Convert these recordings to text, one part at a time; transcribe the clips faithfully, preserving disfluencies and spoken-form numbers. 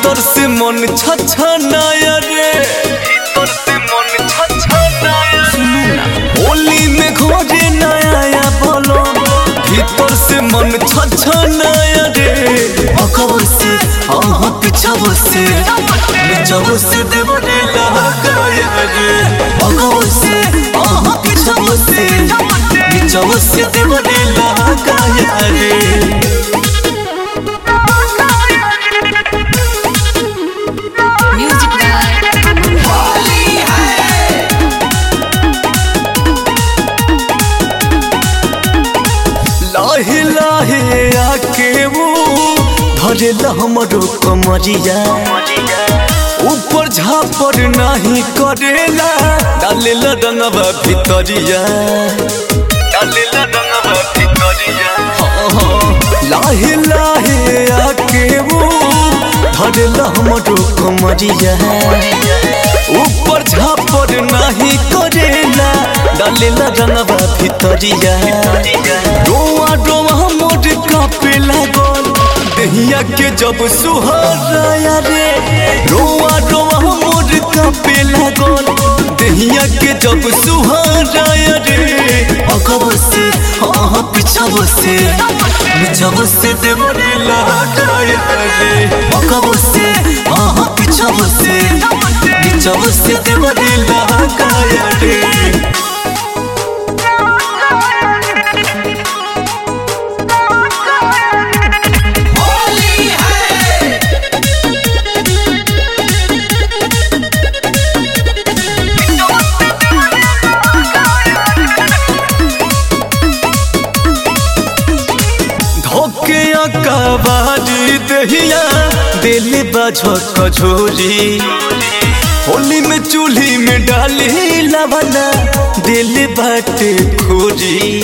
भीतर से मन छछनाया रे, भीतर से मन छछनाया रे। होली में घोड़े नया बोलो, भीतर से मन छछनाया रे। अगव से आह पिछव से निचव से देवरे लगाया रे। अगव से आह पिछव से निचव से देवरे लगाया रे। लाहे लाहे आके वो धरेला हमरो कमरिया, ऊपर झापर नहीं करेला, डालेला रंगवा भितरिया, डालेला रंगवा भितरिया। हाँ हाँ लाहे लाहे आके वो धरेला हमरो कमरिया, ऊपर झापर नहीं करेला, डालेला रंगवा भितरिया। रोआ रोआ मोर कापे लागल दहिया के जब सुहाराया रे। रोआ रोआ मोर कापे लागल दहिया के जब सुहाराया रे। अगव से हाँ पिछव से निचव से देवरे लगाया रे। अगव से हाँ पिछव से निचव से देवरे लगाया रे। कबाड़ी दहिया दिल बझक झोरी, होली में चूल्ही में डाली लवना दिल बाटे खोरी।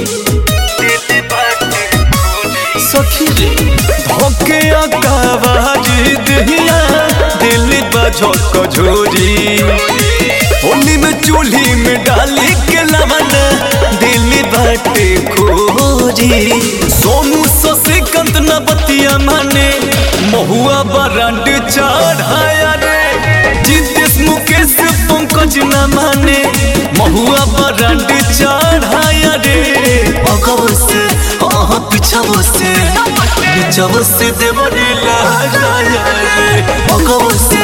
सखी रे धोके कबाड़ी दहिया दिल बझक झोरी, होली में चूल्ही में डाली के लवना दिल बाटे खोरी। सोनू शशिकांत न बतिया माने महुआ बरांड चढ़ाया रे। जितेश मुकेश पंकज न माने महुआ बरांड चढ़ाया रे। अगव से हाँ पिछव से निचव से देवरे लगाया रे। अगव से